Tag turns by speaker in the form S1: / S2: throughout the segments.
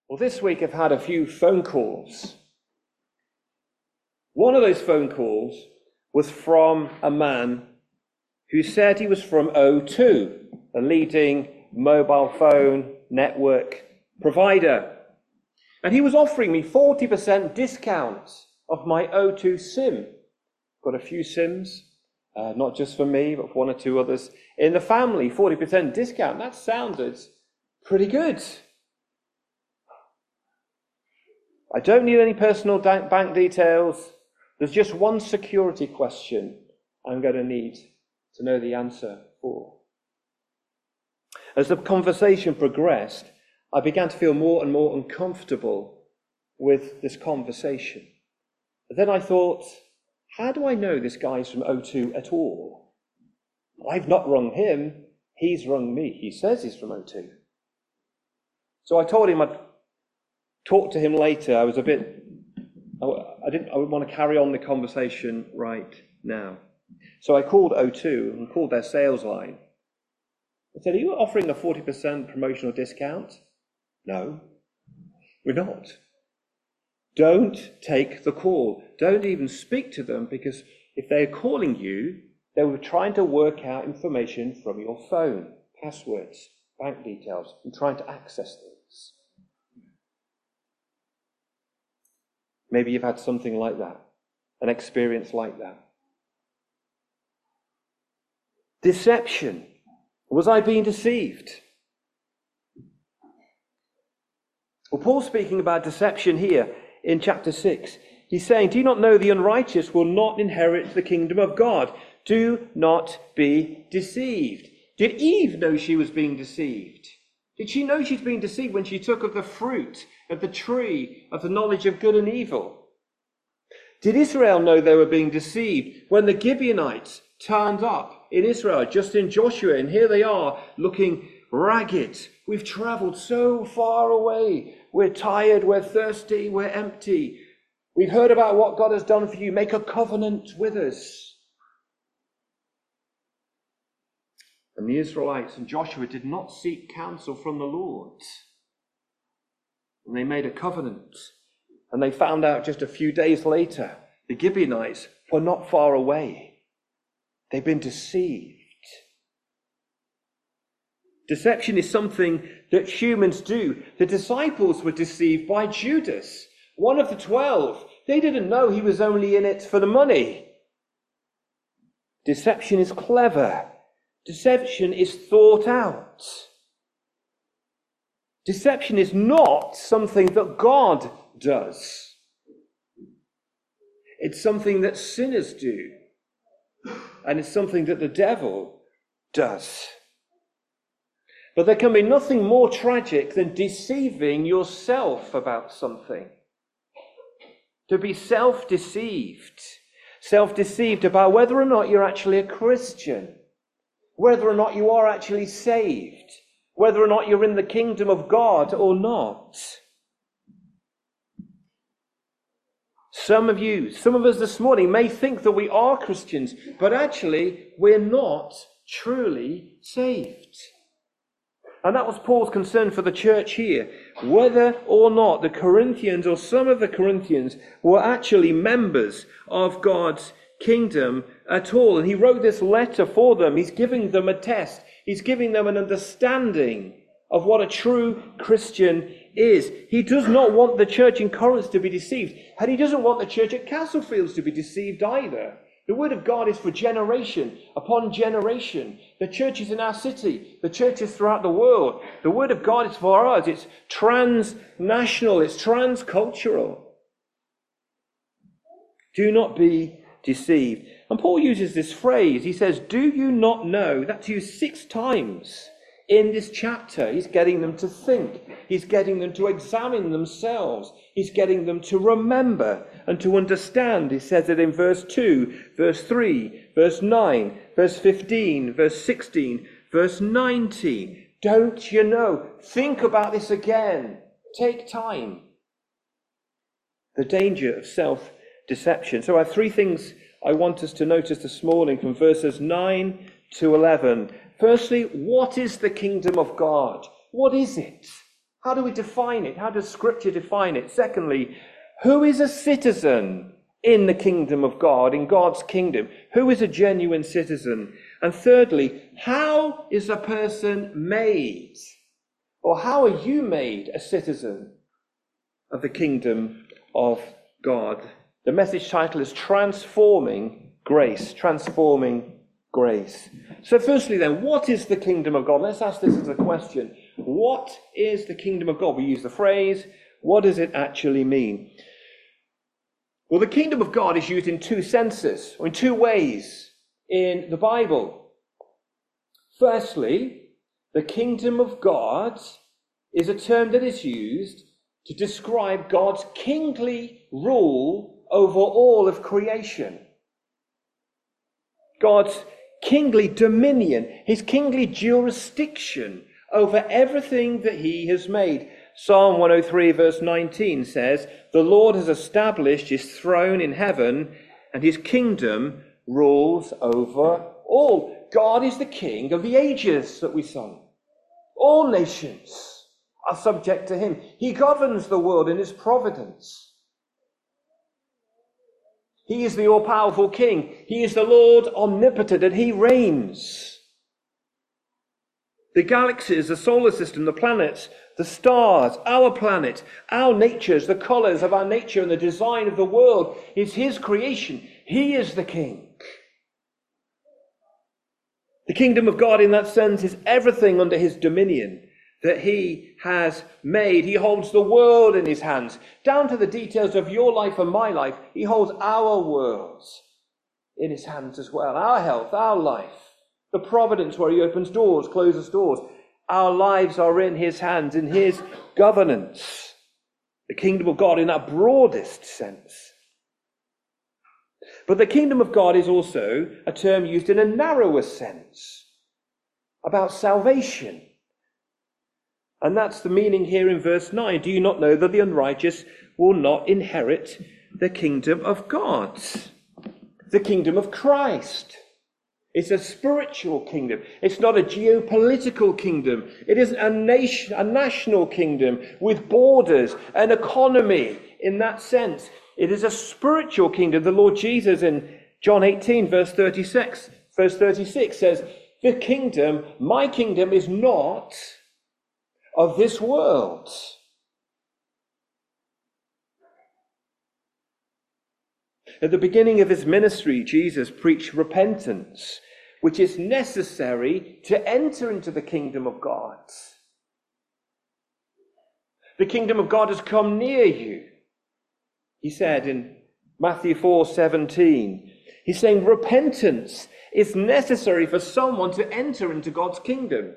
S1: Well, this week I've had a few phone calls. One of those phone calls was from a man who said he was from O2, a leading mobile phone network provider. And he was offering me 40% discount of my O2 SIM. Got a few SIMs, not just for me, but for one or two others in the family. 40% discount. That sounded pretty good. I don't need any personal bank details. There's just one security question I'm going to need to know the answer for. As the conversation progressed, I began to feel more and more uncomfortable with this conversation. But then I thought, how do I know this guy's from O2 at all? I've not rung him, he's rung me. He says he's from O2. So I told him I'd talk to him later. I would want to carry on the conversation right now. So I called O2 and called their sales line. I said, are you offering a 40% promotional discount? No, we're not. Don't take the call. Don't even speak to them, because if they're calling you, they were trying to work out information from your phone, passwords, bank details, and trying to access things. Maybe you've had something like that, an experience like that. Deception. Was I being deceived? Well, Paul's speaking about deception here in chapter 6. He's saying, do you not know the unrighteous will not inherit the kingdom of God? Do not be deceived. Did Eve know she was being deceived? Did she know she's being deceived when she took of the fruit of the tree of the knowledge of good and evil? Did Israel know they were being deceived when the Gibeonites turned up in Israel, just in Joshua, and here they are looking ragged? We've traveled so far away. We're tired, we're thirsty, we're empty. We've heard about what God has done for you. Make a covenant with us. And the Israelites and Joshua did not seek counsel from the Lord. And they made a covenant. And they found out just a few days later, the Gibeonites were not far away. They've been deceived. Deception is something that humans do. The disciples were deceived by Judas, one of the 12. They didn't know he was only in it for the money. Deception is clever. Deception is thought out. Deception is not something that God does. It's something that sinners do. And it's something that the devil does. But there can be nothing more tragic than deceiving yourself about something. To be self-deceived. Self-deceived about whether or not you're actually a Christian. Whether or not you are actually saved. Whether or not you're in the kingdom of God or not. Some of us this morning may think that we are Christians, but actually we're not truly saved. And that was Paul's concern for the church here. Whether or not the Corinthians or some of the Corinthians were actually members of God's kingdom at all. And he wrote this letter for them. He's giving them a test. He's giving them an understanding of what a true Christian is. He does not want the church in Corinth to be deceived. And he doesn't want the church at Castlefields to be deceived either. The word of God is for generation upon generation. The churches in our city, the churches throughout the world. The word of God is for us. It's transnational. It's transcultural. Do not be deceived. And Paul uses this phrase. He says, do you not know? That's used 6 times in this chapter. He's getting them to think. He's getting them to examine themselves. He's getting them to remember and to understand. He says it in verse 2, verse 3, verse 9, verse 15, verse 16, verse 19. Don't you know? Think about this again. Take time. The danger of self-deception. So I have 3 things I want us to notice this morning from verses 9 to 11. Firstly, what is the kingdom of God? What is it? How do we define it? How does Scripture define it? Secondly, who is a citizen in the kingdom of God, in God's kingdom? Who is a genuine citizen? And thirdly, how is a person made? Or how are you made a citizen of the kingdom of God? The message title is Transforming Grace. Transforming Grace. So firstly then, what is the kingdom of God? Let's ask this as a question. What is the kingdom of God? We use the phrase, what does it actually mean? Well, the kingdom of God is used in two senses, or in two ways in the Bible. Firstly, the kingdom of God is a term that is used to describe God's kingly rule over all of creation. God's kingly dominion, his kingly jurisdiction over everything that he has made. Psalm 103 verse 19 says, "The Lord has established his throne in heaven, and his kingdom rules over all." God is the king of the ages that we sung. All nations are subject to him. He governs the world in his providence. He is the all-powerful king. He is the Lord omnipotent, and he reigns. The galaxies, the solar system, the planets, the stars, our planet, our natures, the colours of our nature and the design of the world is his creation. He is the king. The kingdom of God in that sense is everything under his dominion that he has made. He holds the world in his hands, down to the details of your life and my life. He holds our worlds in his hands as well. Our health, our life, the providence where he opens doors, closes doors. Our lives are in his hands, in his governance. The kingdom of God in that broadest sense. But the kingdom of God is also a term used in a narrower sense about salvation. And that's the meaning here in verse 9. Do you not know that the unrighteous will not inherit the kingdom of God? The kingdom of Christ. It's a spiritual kingdom. It's not a geopolitical kingdom. It isn't a national kingdom with borders, an economy in that sense. It is a spiritual kingdom. The Lord Jesus in John 18 verse 36 says, "The kingdom, my kingdom, is not of this world." At the beginning of his ministry, Jesus preached repentance, which is necessary to enter into the kingdom of God. The kingdom of God has come near you, he said in Matthew 4:17. He's saying repentance is necessary for someone to enter into God's kingdom.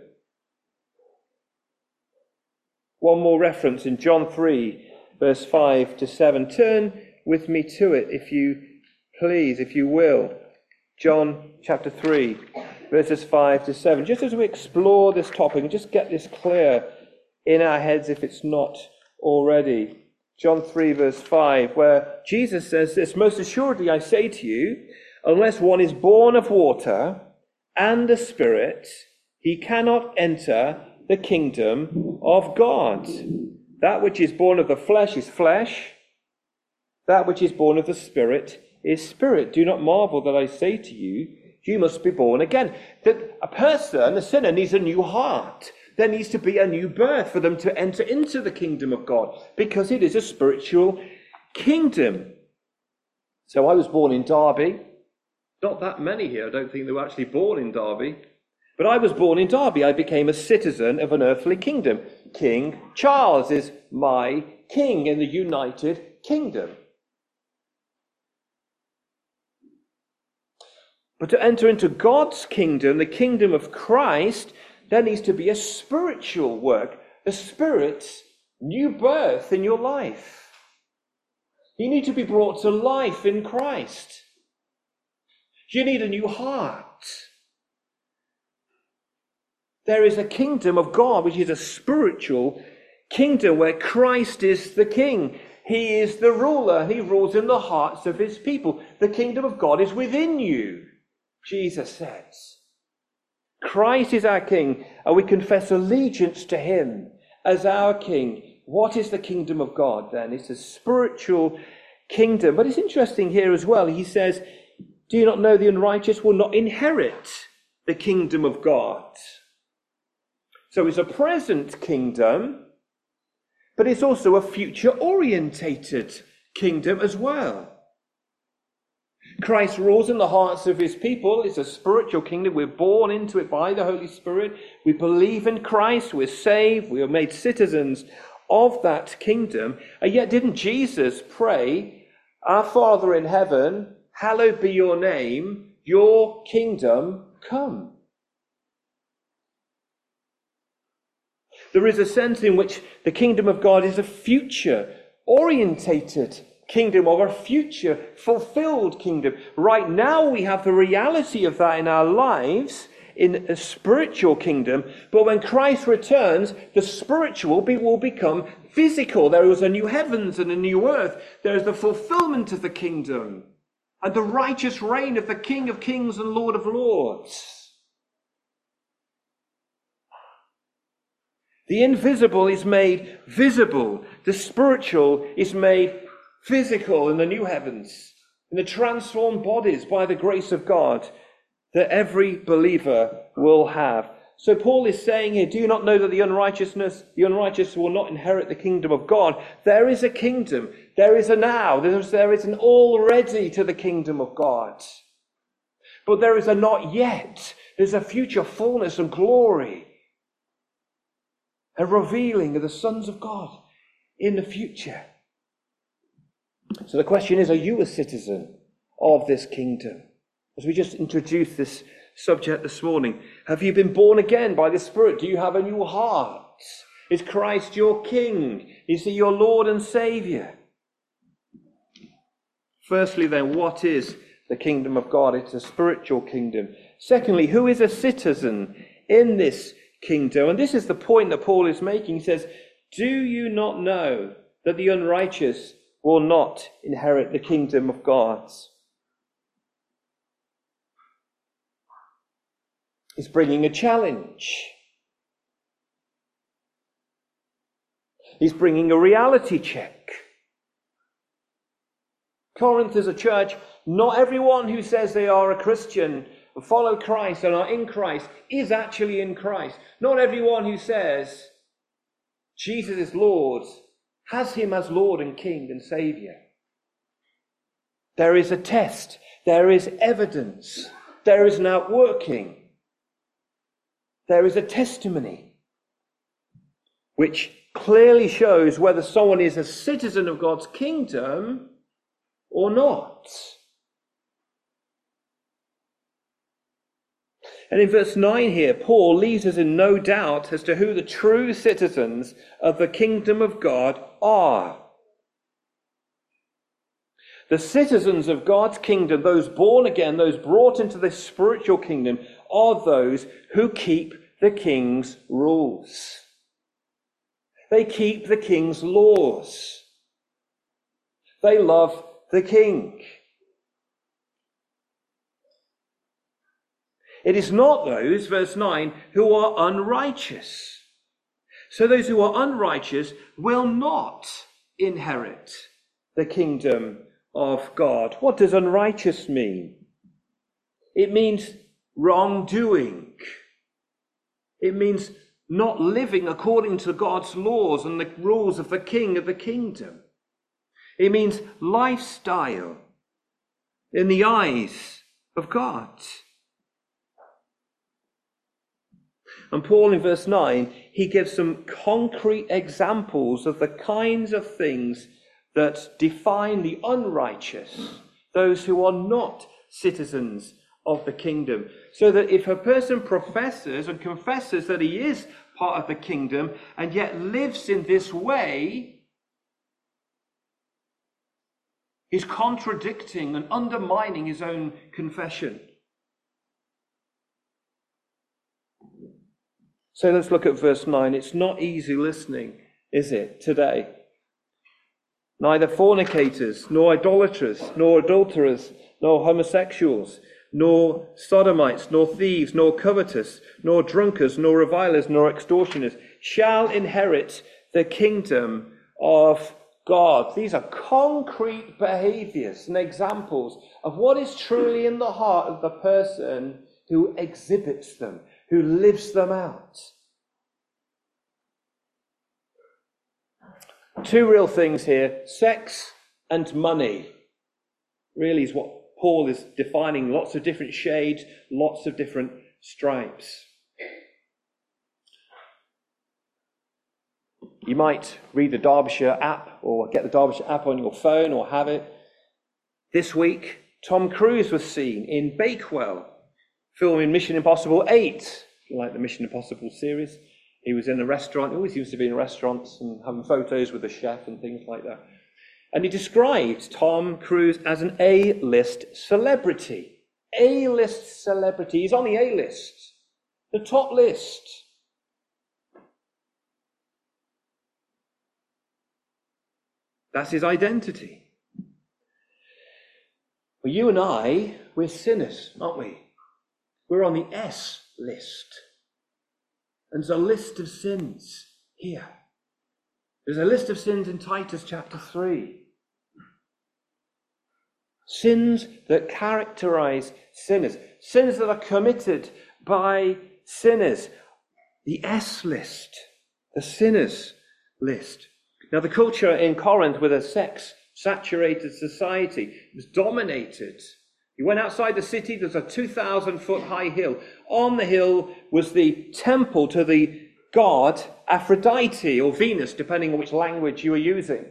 S1: One more reference in John 3, verse 5 to 7. Turn with me to it, if you please, if you will. John chapter 3, verses 5 to 7. Just as we explore this topic and just get this clear in our heads if it's not already. John 3, verse 5, where Jesus says this, "Most assuredly I say to you, unless one is born of water and the Spirit, he cannot enter the kingdom of God. That which is born of the flesh is flesh. That which is born of the Spirit is spirit. Do not marvel that I say to you, you must be born again." That a person, a sinner, needs a new heart. There needs to be a new birth for them to enter into the kingdom of God, because it is a spiritual kingdom. So I was born in Derby. Not that many here, I don't think they were actually born in Derby. But I was born in Derby. I became a citizen of an earthly kingdom. King Charles is my king in the United Kingdom. But to enter into God's kingdom, the kingdom of Christ, there needs to be a spiritual work, the Spirit's new birth in your life. You need to be brought to life in Christ. You need a new heart. There is a kingdom of God, which is a spiritual kingdom where Christ is the king. He is the ruler. He rules in the hearts of his people. The kingdom of God is within you, Jesus says. Christ is our king, and we confess allegiance to him as our king. What is the kingdom of God then? It's a spiritual kingdom. But it's interesting here as well. He says, do you not know the unrighteous will not inherit the kingdom of God? So it's a present kingdom, but it's also a future-orientated kingdom as well. Christ rules in the hearts of his people. It's a spiritual kingdom. We're born into it by the Holy Spirit. We believe in Christ. We're saved. We are made citizens of that kingdom. And yet didn't Jesus pray, our Father in heaven, hallowed be your name, your kingdom come? There is a sense in which the kingdom of God is a future-orientated kingdom, or a future fulfilled kingdom. Right now we have the reality of that in our lives in a spiritual kingdom, but when Christ returns, the spiritual will become physical. There is a new heavens and a new earth. There is the fulfillment of the kingdom and the righteous reign of the King of Kings and Lord of Lords. The invisible is made visible. The spiritual is made physical in the new heavens, in the transformed bodies by the grace of God that every believer will have. So Paul is saying here, do you not know that the unrighteous will not inherit the kingdom of God? There is a kingdom. There is a now. There is an already to the kingdom of God. But there is a not yet. There's a future fullness and glory. A revealing of the sons of God in the future. So the question is, are you a citizen of this kingdom? As we just introduced this subject this morning, have you been born again by the Spirit? Do you have a new heart? Is Christ your King? Is he your Lord and Saviour? Firstly then, what is the kingdom of God? It's a spiritual kingdom. Secondly, who is a citizen in this kingdom? And this is the point that Paul is making. He says, do you not know that the unrighteous will not inherit the kingdom of God? He's bringing a challenge. He's bringing a reality check. Corinth is a church. Not everyone who says they are a Christian, follow Christ and are in Christ, is actually in Christ. Not everyone who says Jesus is Lord has him as Lord and King and Saviour. There is a test. There is evidence. There is an outworking. There is a testimony which clearly shows whether someone is a citizen of God's kingdom or not. And in verse 9 here, Paul leaves us in no doubt as to who the true citizens of the kingdom of God are. The citizens of God's kingdom, those born again, those brought into this spiritual kingdom, are those who keep the king's rules. They keep the king's laws. They love the king. It is not those, verse 9, who are unrighteous. So those who are unrighteous will not inherit the kingdom of God. What does unrighteous mean? It means wrongdoing. It means not living according to God's laws and the rules of the king of the kingdom. It means lifestyle in the eyes of God. And Paul in verse 9, he gives some concrete examples of the kinds of things that define the unrighteous, those who are not citizens of the kingdom. So that if a person professes and confesses that he is part of the kingdom and yet lives in this way, he's contradicting and undermining his own confession. So let's look at verse 9. It's not easy listening, is it, today? Neither fornicators, nor idolaters, nor adulterers, nor homosexuals, nor sodomites, nor thieves, nor covetous, nor drunkards, nor revilers, nor extortioners shall inherit the kingdom of God. These are concrete behaviors and examples of what is truly in the heart of the person who exhibits them, who lives them out. Two real things here: sex and money. Really is what Paul is defining. Lots of different shades, lots of different stripes. You might read the Derbyshire app or get the Derbyshire app on your phone or have it. This week, Tom Cruise was seen in Bakewell, filming Mission Impossible 8. If you like the Mission Impossible series. He was in a restaurant. He always used to be in restaurants and having photos with the chef and things like that. And he described Tom Cruise as an A-list celebrity. A-list celebrity. He's on the A-list, the top list. That's his identity. Well, you and I, we're sinners, aren't we? We're on the S list. And there's a list of sins here. There's a list of sins in Titus chapter 3. Sins that characterize sinners. Sins that are committed by sinners. The S list. The sinners list. Now, the culture in Corinth, with a sex-saturated society, was dominated. You went outside the city, there's a 2,000-foot high hill. On the hill was the temple to the god Aphrodite, or Venus, depending on which language you were using.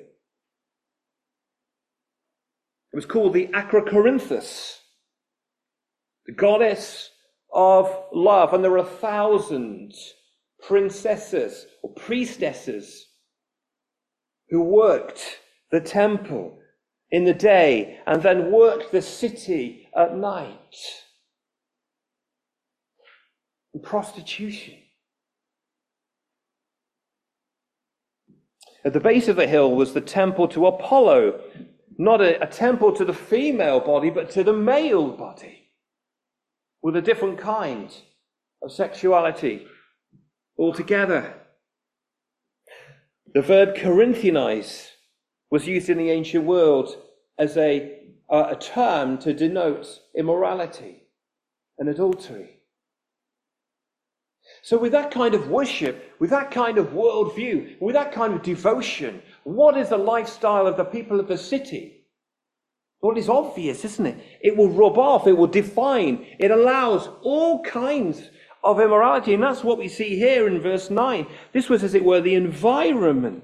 S1: It was called the Acrocorinthus, the goddess of love. And there were 1,000 princesses or priestesses who worked the temple in the day and then worked the city at night. And prostitution. At the base of the hill was the temple to Apollo, not a temple to the female body, but to the male body, with a different kind of sexuality altogether. The verb Corinthianize was used in the ancient world as a term to denote immorality and adultery. So with that kind of worship, with that kind of worldview, with that kind of devotion, what is the lifestyle of the people of the city? Well, it's obvious, isn't it? It will rub off, it will define, it allows all kinds of immorality. And that's what we see here in verse 9. This was, as it were, the environment.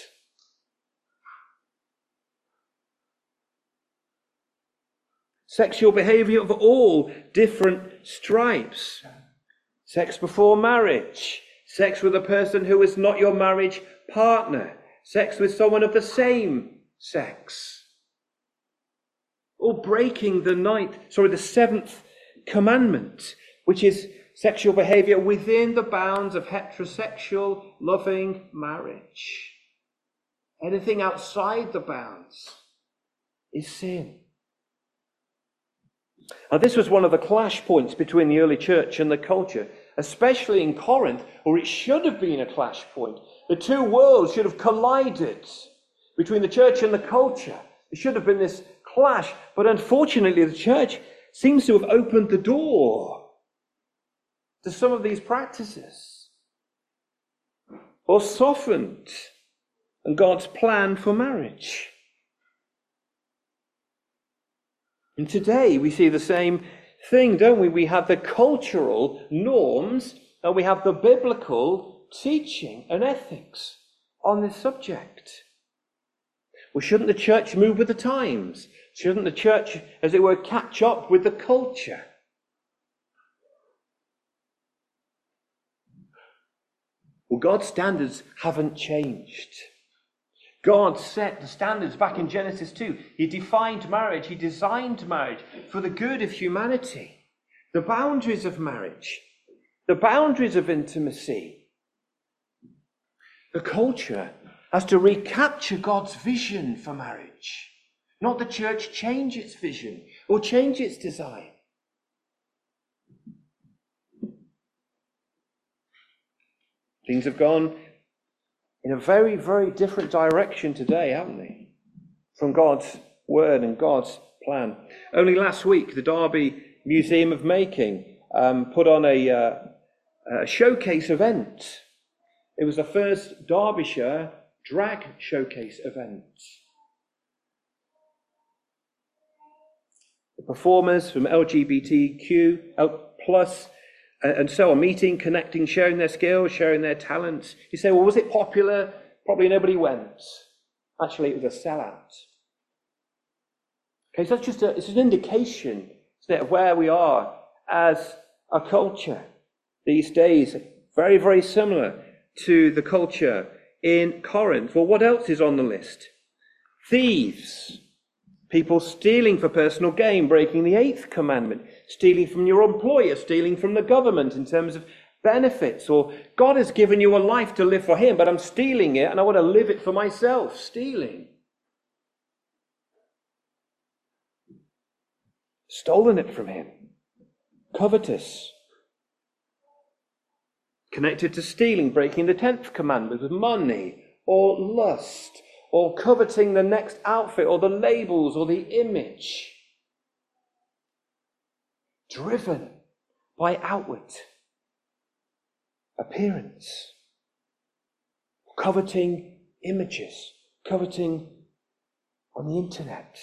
S1: Sexual behavior of all different stripes. Sex before marriage. Sex with a person who is not your marriage partner. Sex with someone of the same sex. Or breaking the seventh commandment, which is sexual behavior within the bounds of heterosexual, loving marriage. Anything outside the bounds is sin. Now, this was one of the clash points between the early church and the culture, especially in Corinth, or it should have been a clash point. The two worlds should have collided between the church and the culture. There should have been this clash, but unfortunately the church seems to have opened the door to some of these practices, or softened God's plan for marriage. And today we see the same thing, don't we? We have the cultural norms and we have the biblical teaching and ethics on this subject. Well, shouldn't the church move with the times? Shouldn't the church, as it were, catch up with the culture? Well, God's standards haven't changed. God set the standards back in Genesis 2. He defined marriage. He designed marriage for the good of humanity. The boundaries of marriage. The boundaries of intimacy. The culture has to recapture God's vision for marriage. Not the church change its vision or change its design. Things have gone in a very, very different direction today, haven't they? From God's word and God's plan. Only last week, the Derby Museum of Making put on a showcase event. It was the first Derbyshire drag showcase event. The performers from LGBTQ plus and so on, meeting, connecting, sharing their skills, sharing their talents. You say, well, was it popular? Probably nobody went. Actually, it was a sellout. Okay, so it's an indication, isn't it, of where we are as a culture these days. Very, very similar to the culture in Corinth. Well, what else is on the list? Thieves. People stealing for personal gain, breaking the 8th commandment, stealing from your employer, stealing from the government in terms of benefits, or God has given you a life to live for him, but I'm stealing it and I want to live it for myself. Stealing. Stolen it from him. Covetous. Connected to stealing, breaking the 10th commandment with money or lust, or coveting the next outfit, or the labels, or the image. Driven by outward appearance. Coveting images. Coveting on the internet.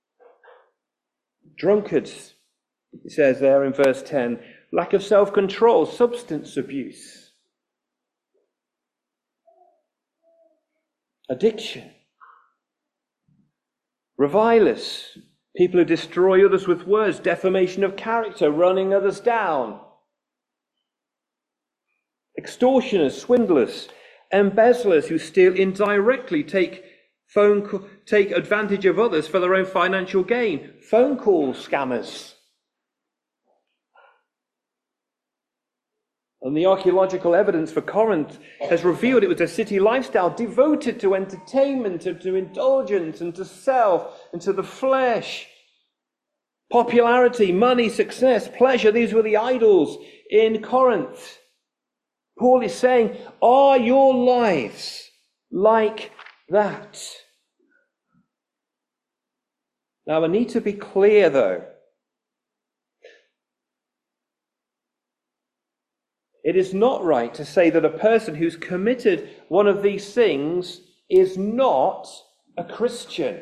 S1: Drunkards, it says there in verse 10, lack of self-control, substance abuse. Addiction. Revilers, people who destroy others with words, defamation of character, running others down. Extortioners, swindlers, embezzlers who steal indirectly, take advantage of others for their own financial gain. Phone call scammers. And the archaeological evidence for Corinth has revealed it was a city lifestyle devoted to entertainment, to indulgence, and to self, and to the flesh. Popularity, money, success, pleasure, these were the idols in Corinth. Paul is saying, are your lives like that? Now, I need to be clear, though. It is not right to say that a person who's committed one of these things is not a Christian.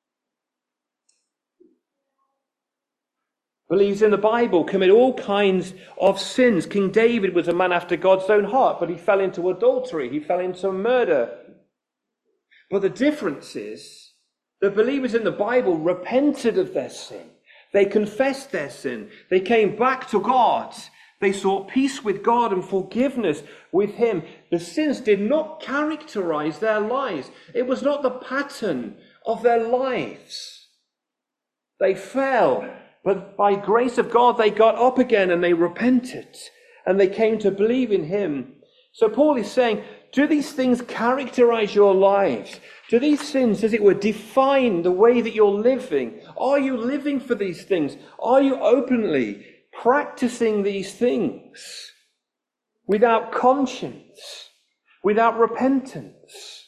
S1: Believes in the Bible, commit all kinds of sins. King David was a man after God's own heart, but he fell into adultery, he fell into murder. But the difference is that believers in the Bible repented of their sin. They confessed their sin. They came back to God. They sought peace with God and forgiveness with him. The sins did not characterize their lives. It was not the pattern of their lives. They fell, but by grace of God, they got up again and they repented and they came to believe in him. So Paul is saying, do these things characterize your lives? Do these sins, as it were, define the way that you're living? Are you living for these things? Are you openly practicing these things without conscience, without repentance?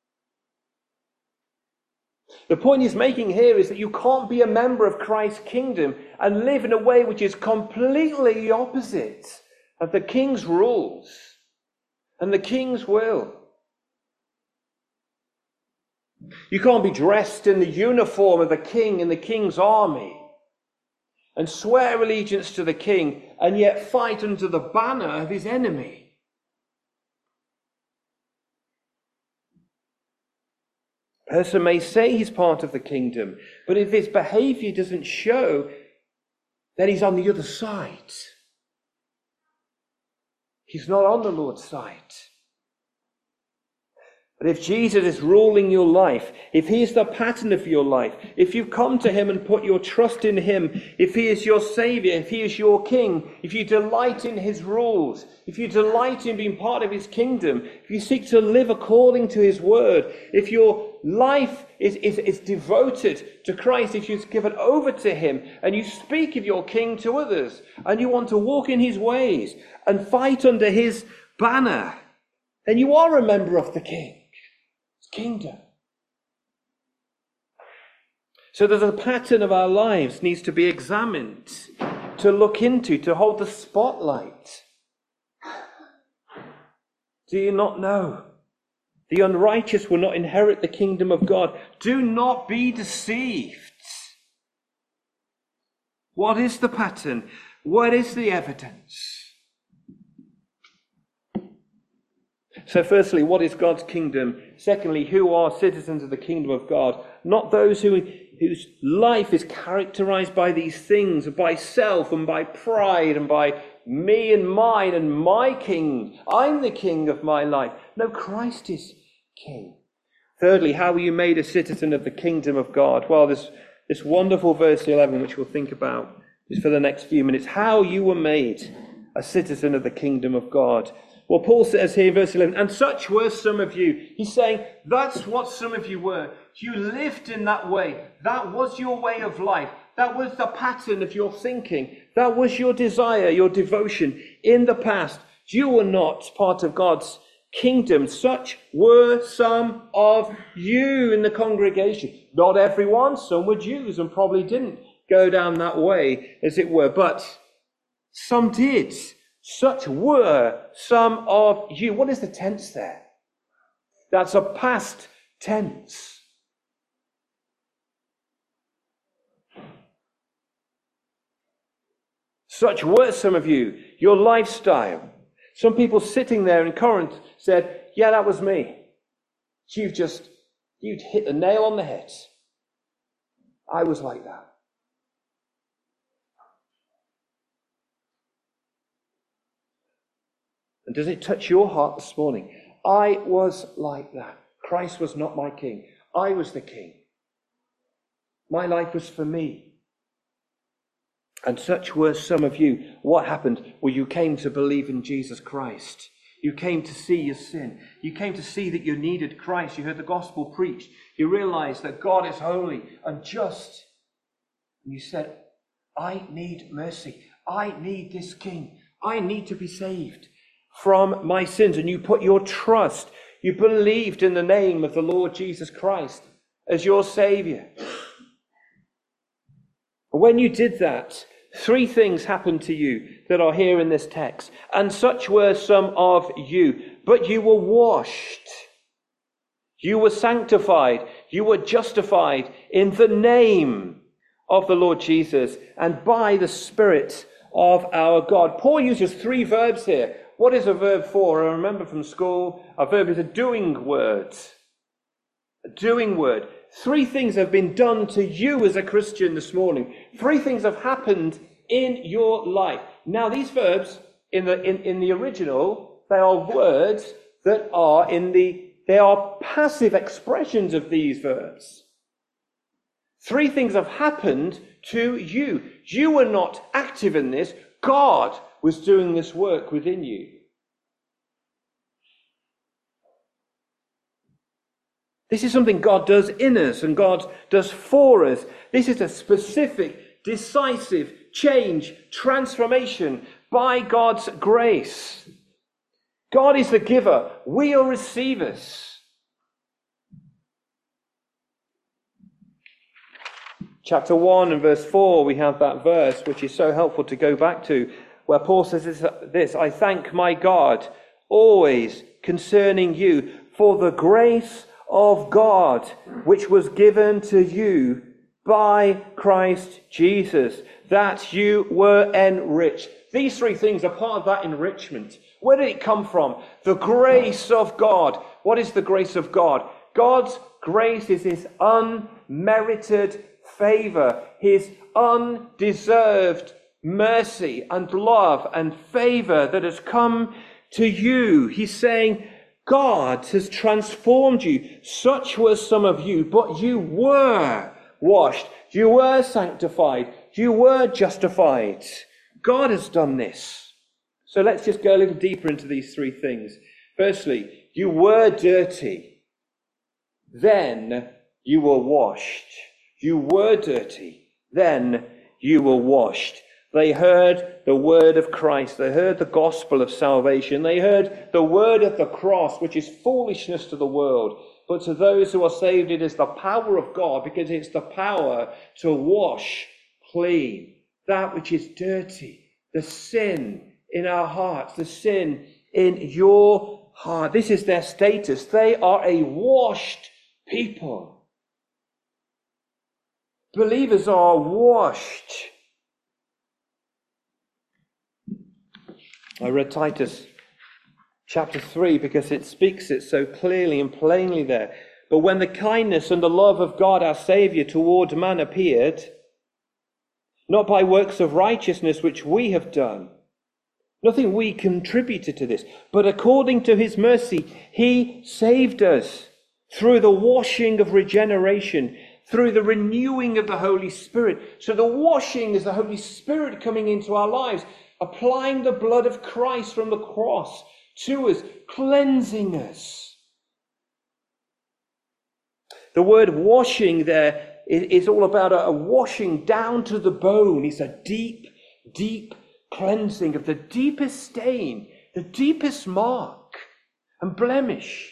S1: The point he's making here is that you can't be a member of Christ's kingdom and live in a way which is completely opposite of the king's rules and the king's will. You can't be dressed in the uniform of the king in the king's army and swear allegiance to the king, and yet fight under the banner of his enemy. A person may say he's part of the kingdom, but if his behavior doesn't show, then he's on the other side. He's not on the Lord's side. But if Jesus is ruling your life, if he is the pattern of your life, if you've come to him and put your trust in him, if he is your Savior, if he is your King, if you delight in his rules, if you delight in being part of his kingdom, if you seek to live according to his word, if your life is devoted to Christ, if you've given over to him and you speak of your King to others and you want to walk in his ways and fight under his banner, then you are a member of the King's kingdom. So there's a pattern of our lives needs to be examined, to look into, to hold the spotlight. Do you not know? The unrighteous will not inherit the kingdom of God. Do not be deceived. What is the pattern? What is the evidence? So firstly, what is God's kingdom? Secondly, who are citizens of the kingdom of God? Not those whose life is characterized by these things, by self and by pride and by me and mine and my king. I'm the king of my life. No, Christ is king. Thirdly, how are you made a citizen of the kingdom of God? Well, this wonderful verse 11, which we'll think about just for the next few minutes. How you were made a citizen of the kingdom of God. Well, Paul says here in verse 11, and such were some of you. He's saying that's what some of you were. You lived in that way. That was your way of life. That was the pattern of your thinking. That was your desire, your devotion in the past. You were not part of God's kingdom. Such were some of you in the congregation. Not everyone. Some were Jews and probably didn't go down that way, as it were. But some did. Such were some of you. What is the tense there? That's a past tense. Such were some of you. Your lifestyle. Some people sitting there in Corinth said, yeah, that was me. You'd hit the nail on the head. I was like that. And does it touch your heart this morning? I was like that. Christ was not my king. I was the king. My life was for me. And such were some of you. What happened? Well, you came to believe in Jesus Christ. You came to see your sin. You came to see that you needed Christ. You heard the gospel preached. You realized that God is holy and just. And you said, I need mercy. I need this king. I need to be saved from my sins. And you put your trust, you believed in the name of the Lord Jesus Christ as your Savior. When you did that, three things happened to you that are here in this text. And such were some of you. But you were washed. You were sanctified. You were justified in the name of the Lord Jesus and by the Spirit of our God. Paul uses three verbs here. What is a verb for? I remember from school, a verb is a doing word. A doing word. Three things have been done to you as a Christian this morning. Three things have happened in your life. Now, these verbs in the original, they are words that are they are passive expressions of these verbs. Three things have happened to you. You were not active in this. God was doing this work within you. This is something God does in us and God does for us. This is a specific, decisive change, transformation by God's grace. God is the giver. We are receivers. Chapter 1 and verse 4, we have that verse, which is so helpful to go back to, where Paul says this, I thank my God always concerning you for the grace of God, which was given to you by Christ Jesus, that you were enriched. These three things are part of that enrichment. Where did it come from? The grace of God. What is the grace of God? God's grace is his unmerited favor, his undeserved mercy and love and favor that has come to you. He's saying, God has transformed you. Such were some of you, but you were washed. You were sanctified. You were justified. God has done this. So let's just go a little deeper into these three things. Firstly, you were dirty. Then you were washed. You were dirty. Then you were washed. They heard the word of Christ. They heard the gospel of salvation. They heard the word of the cross, which is foolishness to the world. But to those who are saved, it is the power of God, because it's the power to wash clean that which is dirty, the sin in our hearts, the sin in your heart. This is their status. They are a washed people. Believers are washed. I read Titus chapter 3 because it speaks it so clearly and plainly there. But when the kindness and the love of God our Saviour toward man appeared, not by works of righteousness which we have done, nothing we contributed to this, but according to his mercy, he saved us through the washing of regeneration, through the renewing of the Holy Spirit. So the washing is the Holy Spirit coming into our lives, applying the blood of Christ from the cross to us, cleansing us. The word washing there is all about a washing down to the bone. It's a deep, deep cleansing of the deepest stain, the deepest mark and blemish.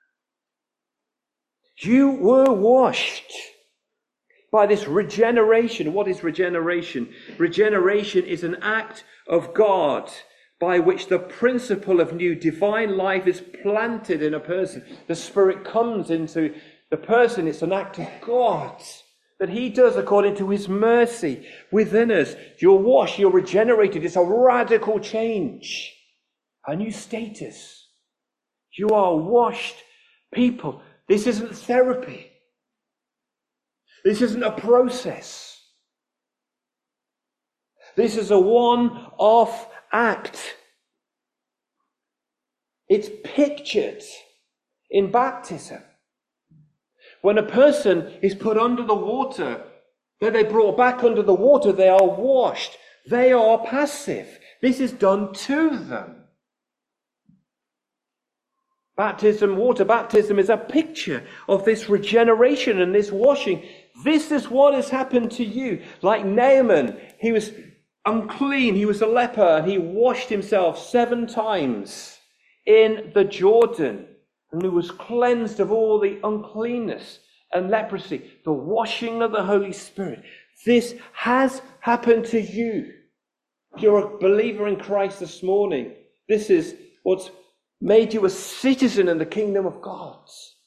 S1: You were washed by this regeneration. What is regeneration? Regeneration is an act of God by which the principle of new divine life is planted in a person. The Spirit comes into the person. It's an act of God that he does according to his mercy within us. You're washed, you're regenerated. It's a radical change, a new status. You are washed people. This isn't therapy. This isn't a process. This is a one-off act. It's pictured in baptism. When a person is put under the water, then they're brought back under the water, they are washed. They are passive. This is done to them. Water baptism is a picture of this regeneration and this washing. This is what has happened to you. Like Naaman, he was unclean, he was a leper, and he washed himself 7 times in the Jordan, and he was cleansed of all the uncleanness and leprosy, the washing of the Holy Spirit. This has happened to you. If you're a believer in Christ this morning, this is what's made you a citizen in the kingdom of God.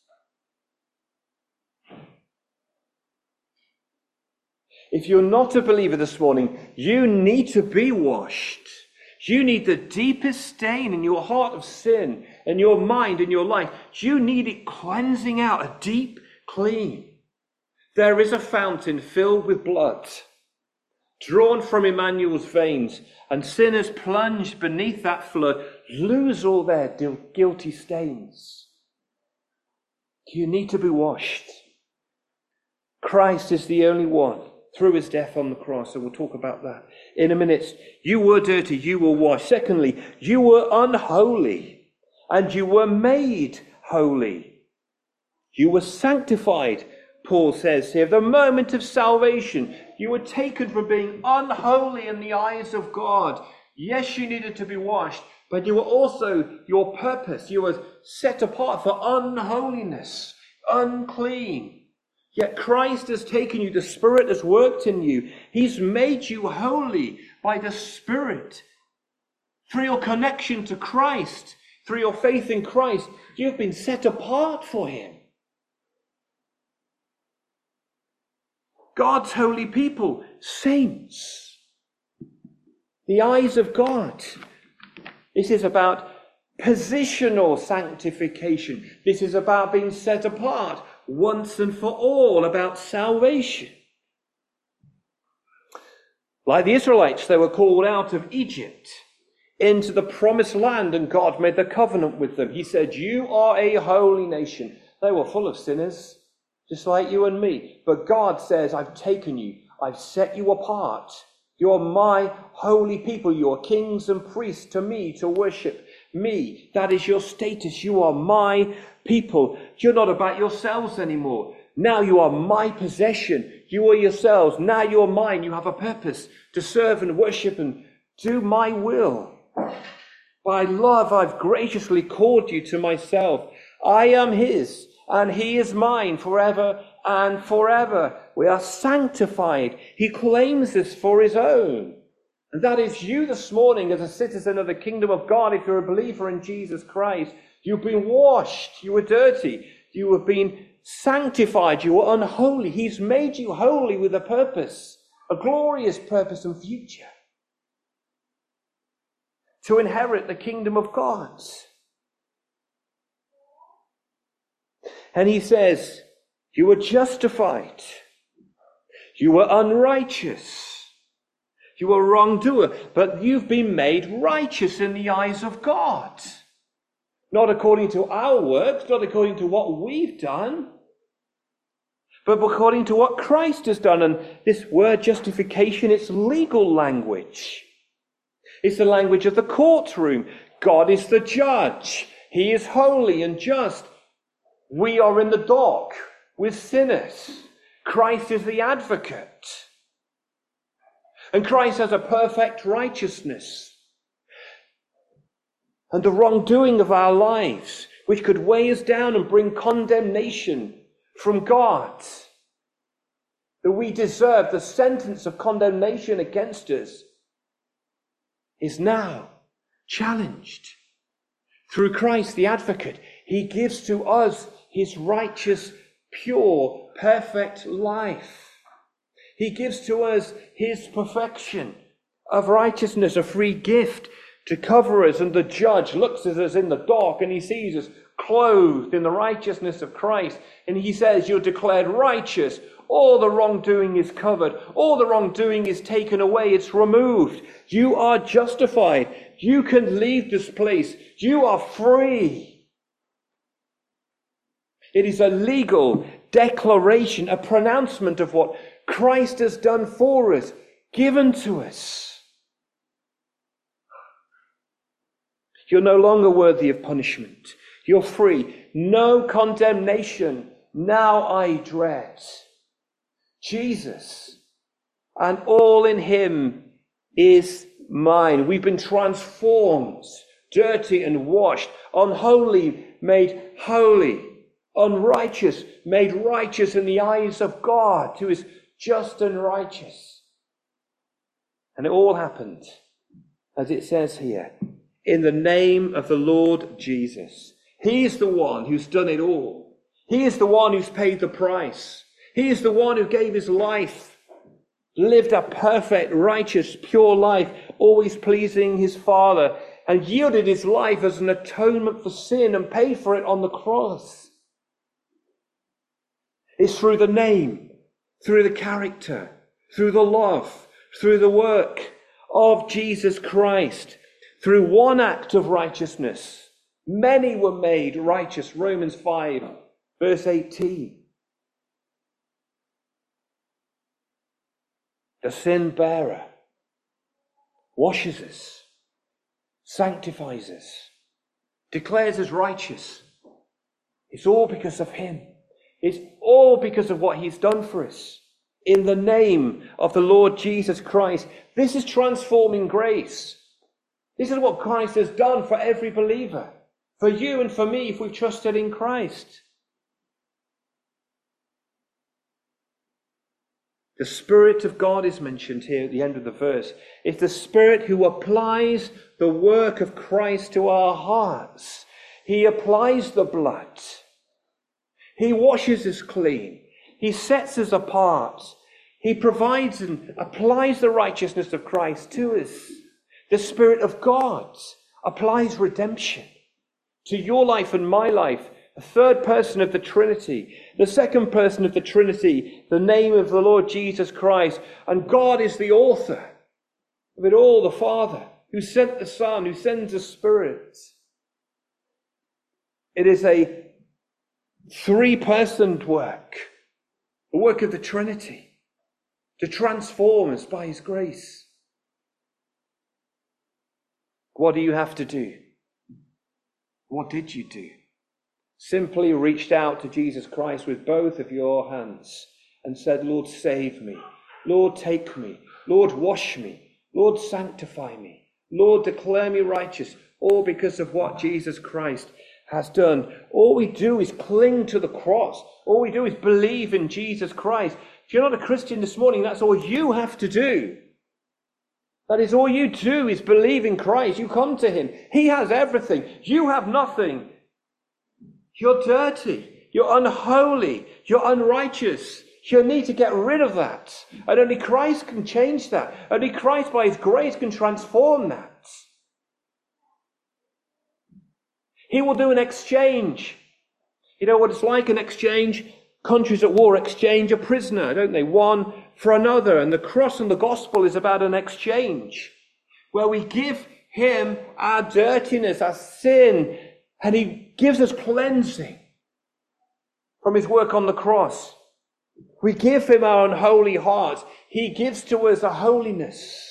S1: If you're not a believer this morning, you need to be washed. You need the deepest stain in your heart of sin, in your mind, in your life. You need it cleansing out, a deep clean. There is a fountain filled with blood, drawn from Emmanuel's veins, and sinners plunged beneath that flood lose all their guilty stains. You need to be washed. Christ is the only one through his death on the cross, and we'll talk about that in a minute. You were dirty, you were washed. Secondly, you were unholy, and you were made holy. You were sanctified, Paul says here. The moment of salvation, you were taken from being unholy in the eyes of God. Yes, you needed to be washed, but you were also, your purpose, you were set apart for unholiness, unclean. Yet Christ has taken you, the Spirit has worked in you. He's made you holy by the Spirit. Through your connection to Christ, through your faith in Christ, you've been set apart for him. God's holy people, saints, the eyes of God. This is about positional sanctification. This is about being set apart once and for all, about salvation. Like the Israelites, they were called out of Egypt into the promised land, and God made the covenant with them. He said, you are a holy nation. They were full of sinners, just like you and me. But God says, I've taken you. I've set you apart. You're my holy people. You're kings and priests to me, to worship me. That is your status. You are my people. You're not about yourselves anymore. Now you are my possession. You are yourselves. Now you are mine. You have a purpose to serve and worship and do my will. By love, I've graciously called you to myself. I am his, and he is mine forever and forever. We are sanctified. He claims us for his own. And that is you this morning as a citizen of the kingdom of God. If you're a believer in Jesus Christ, you've been washed. You were dirty. You have been sanctified. You were unholy. He's made you holy with a purpose, a glorious purpose and future, to inherit the kingdom of God. And he says, you were justified. You were unrighteous. You were a wrongdoer, but you've been made righteous in the eyes of God. Not according to our works, not according to what we've done, but according to what Christ has done. And this word justification, it's legal language. It's the language of the courtroom. God is the judge. He is holy and just. We are in the dock with sinners. Christ is the advocate. And Christ has a perfect righteousness. And the wrongdoing of our lives, which could weigh us down and bring condemnation from God, that we deserve the sentence of condemnation against us, is now challenged. Through Christ the advocate, he gives to us his righteous, pure, perfect life. He gives to us his perfection of righteousness, a free gift to cover us. And the judge looks at us in the dock and he sees us clothed in the righteousness of Christ. And he says, you're declared righteous. All the wrongdoing is covered. All the wrongdoing is taken away. It's removed. You are justified. You can leave this place. You are free. It is a legal declaration, a pronouncement of what Christ has done for us, given to us. You're no longer worthy of punishment. You're free. No condemnation now I dread. Jesus and all in him is mine. We've been transformed, dirty and washed, unholy made holy, unrighteous made righteous in the eyes of God, who is just and righteous. And it all happened, as it says here, in the name of the Lord Jesus. He is the one who's done it all. He is the one who's paid the price. He is the one who gave his life, lived a perfect, righteous, pure life, always pleasing his Father, and yielded his life as an atonement for sin and paid for it on the cross. It's through the name, through the character, through the love, through the work of Jesus Christ, through one act of righteousness, many were made righteous. Romans 5, verse 18. The sin bearer washes us, sanctifies us, declares us righteous. It's all because of him. It's all because of what he's done for us. In the name of the Lord Jesus Christ. This is transforming grace. This is what Christ has done for every believer. For you and for me, if we've trusted in Christ. The Spirit of God is mentioned here at the end of the verse. It's the Spirit who applies the work of Christ to our hearts. He applies the blood. He washes us clean. He sets us apart. He provides and applies the righteousness of Christ to us. The Spirit of God applies redemption to your life and my life. The third person of the Trinity. The second person of the Trinity, the name of the Lord Jesus Christ. And God is the author of it all, the Father, who sent the Son, who sends the Spirit. It is a three-personed work, the work of the Trinity, to transform us by his grace. What do you have to do? What did you do? simply reached out to Jesus Christ with both of your hands and said, Lord, save me. Lord, take me. Lord, wash me. Lord, sanctify me. Lord, declare me righteous, all because of what Jesus Christ has done. All we do is cling to the cross. All we do is believe in Jesus Christ. If you're not a Christian this morning, that's all you have to do. That is all you do is believe in Christ. You come to him. He has everything. You have nothing. You're dirty. You're unholy. You're unrighteous. You need to get rid of that. And only Christ can change that. Only Christ by his grace can transform that. He will do an exchange. You know what it's like, an exchange? Countries at war exchange a prisoner, don't they? One for another. And the cross and the gospel is about an exchange where we give him our dirtiness, our sin, and he gives us cleansing from his work on the cross. We give him our unholy hearts. He gives to us a holiness.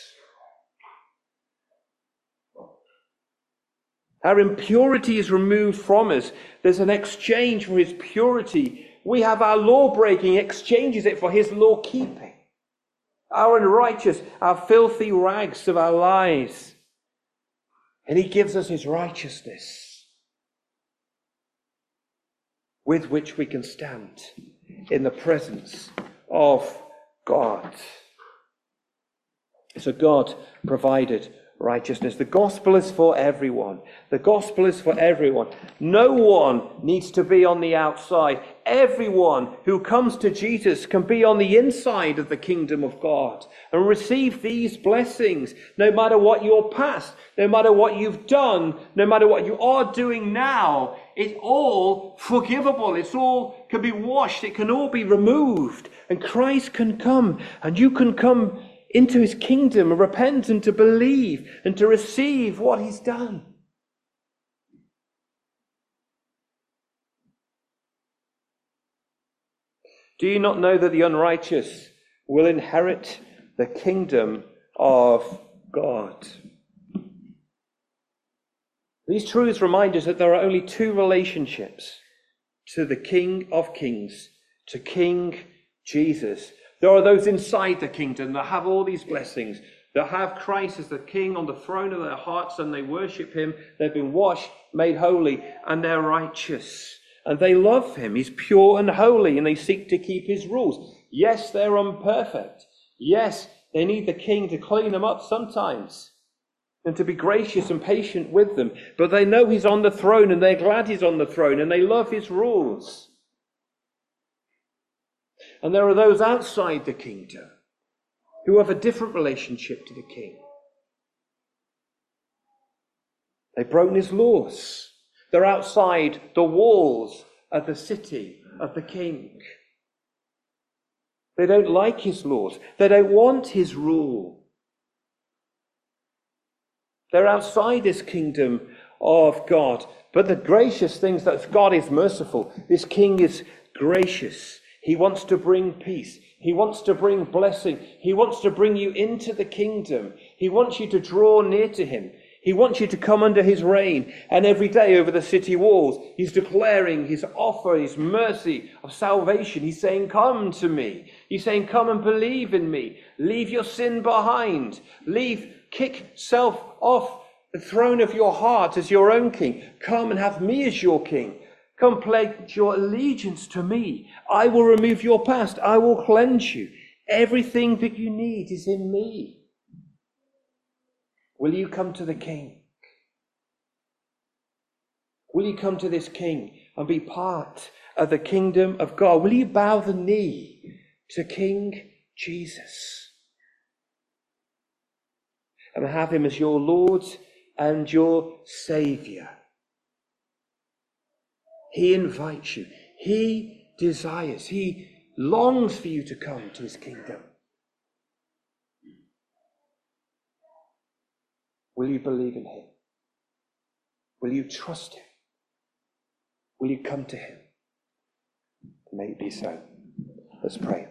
S1: Our impurity is removed from us. There's an exchange for his purity. We have our law-breaking, exchanges it for his law-keeping. Our unrighteous, our filthy rags of our lives. And he gives us his righteousness, with which we can stand in the presence of God. So God provided righteousness. The gospel is for everyone. The gospel is for everyone. No one needs to be on the outside. Everyone who comes to Jesus can be on the inside of the kingdom of God and receive these blessings, no matter what your past, no matter what you've done, no matter what you are doing now. It's all forgivable. It's all can be washed. It can all be removed. And Christ can come, and you can come into his kingdom and repent and to believe and to receive what he's done. Do you not know that the unrighteous will inherit the kingdom of God? These truths remind us that there are only two relationships to the King of Kings, to King Jesus. There are those inside the kingdom that have all these blessings, that have Christ as the King on the throne of their hearts, and they worship him. They've been washed, made holy, and they're righteous. And they love him. He's pure and holy, and they seek to keep his rules. Yes, they're imperfect. Yes, they need the King to clean them up sometimes and to be gracious and patient with them. But they know he's on the throne, and they're glad he's on the throne, and they love his rules. And there are those outside the kingdom who have a different relationship to the King. They've broken his laws. They're outside the walls of the city of the King. They don't like his laws. They don't want his rule. They're outside this kingdom of God. But the gracious things that God is merciful. This King is gracious. He wants to bring peace. He wants to bring blessing. He wants to bring you into the kingdom. He wants you to draw near to him. He wants you to come under his reign. And every day over the city walls, he's declaring his offer, his mercy of salvation. He's saying, come to me. He's saying, come and believe in me. Leave your sin behind. Kick self off the throne of your heart as your own king. Come and have me as your king. Come pledge your allegiance to me. I will remove your past. I will cleanse you. Everything that you need is in me. Will you come to the King? Will you come to this King and be part of the kingdom of God? Will you bow the knee to King Jesus and have him as your Lord and your Saviour? He invites you. He desires. He longs for you to come to his kingdom. Will you believe in him? Will you trust him? Will you come to him? May it be so. Let's pray.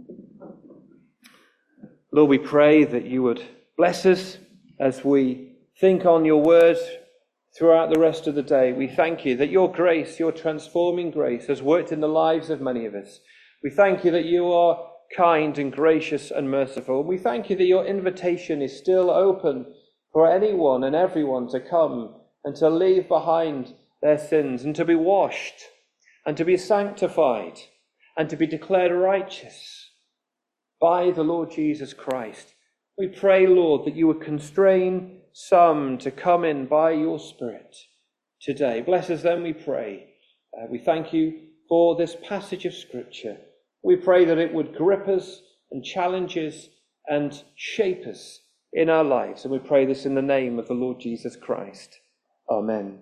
S1: Lord, we pray that you would bless us as we think on your word throughout the rest of the day. We thank you that your grace, your transforming grace, has worked in the lives of many of us. We thank you that you are kind and gracious and merciful. We thank you that your invitation is still open for anyone and everyone to come and to leave behind their sins and to be washed and to be sanctified and to be declared righteous by the Lord Jesus Christ. We pray, Lord, that you would constrain some to come in by your Spirit today. Bless us then, we pray. We thank you for this passage of Scripture. We pray that it would grip us and challenge us and shape us in our lives. And we pray this in the name of the Lord Jesus Christ. Amen.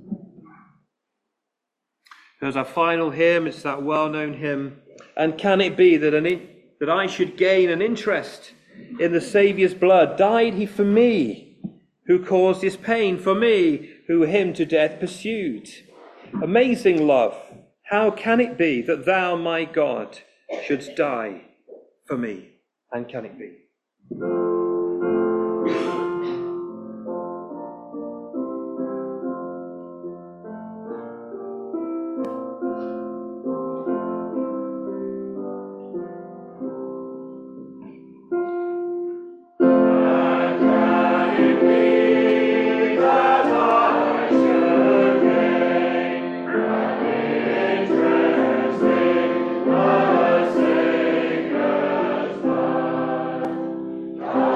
S1: There's our final hymn. It's that well-known hymn. And can it be that I should gain an interest in the Saviour's blood? Died he for me, who caused his pain, for me, who him to death pursued. Amazing love, how can it be that thou, my God, shouldst die for me? And can it be?
S2: God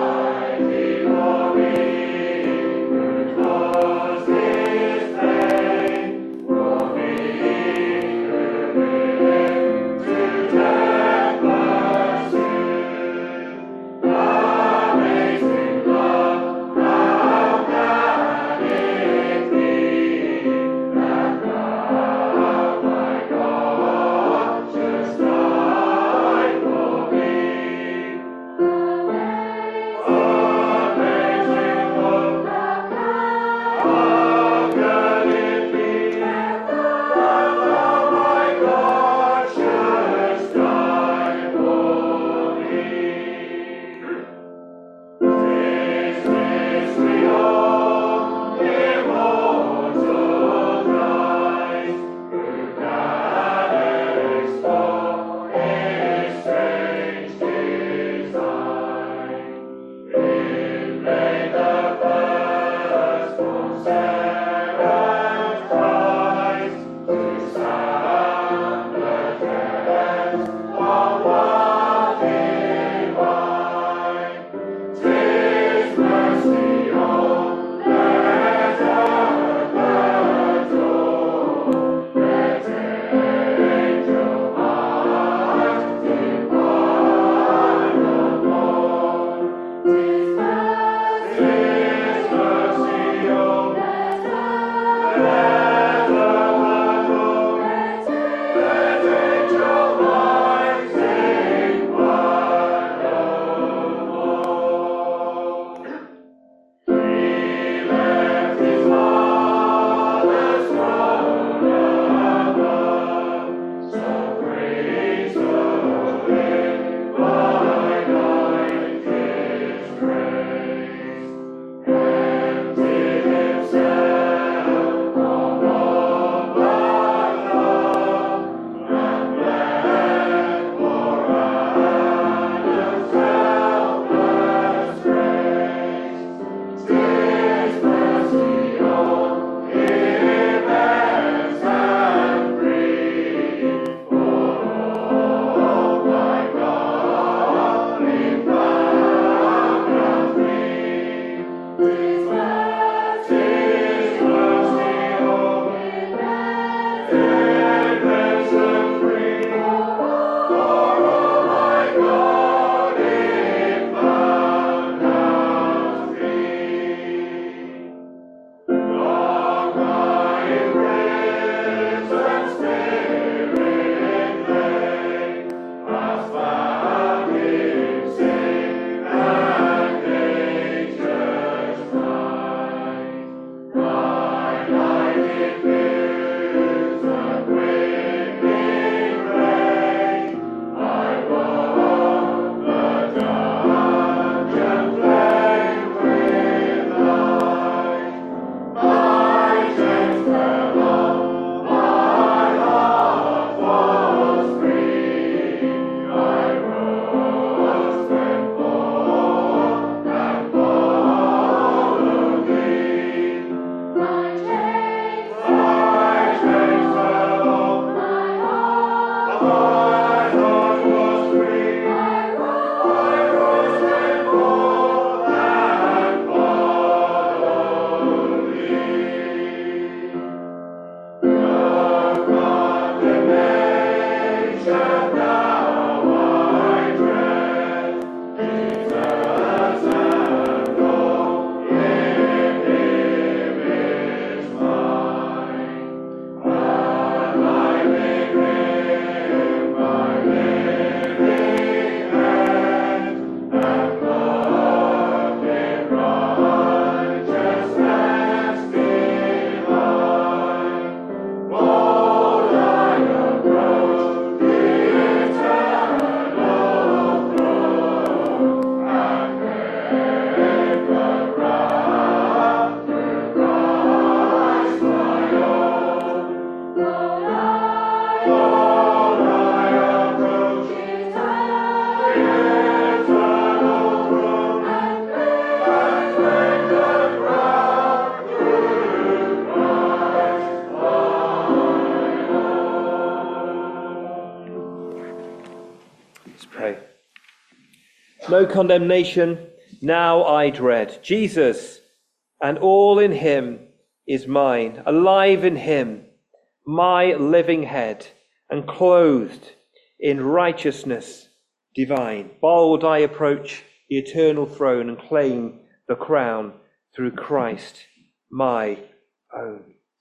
S1: Pray. No condemnation now I dread. Jesus and all in him is mine, alive in him, my living head, and clothed in righteousness divine. Bold I approach the eternal throne and claim the crown through Christ my own.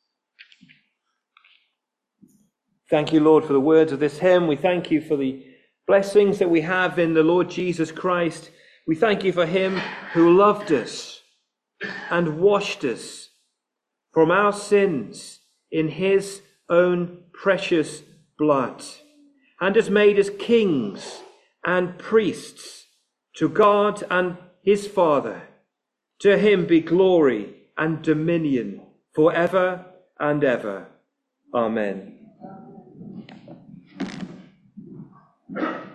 S1: Thank you, Lord, for the words of this hymn. We thank you for the blessings that we have in the Lord Jesus Christ. We thank you for him who loved us and washed us from our sins in his own precious blood, and has made us kings and priests to God and his Father. To him be glory and dominion forever and ever. Amen.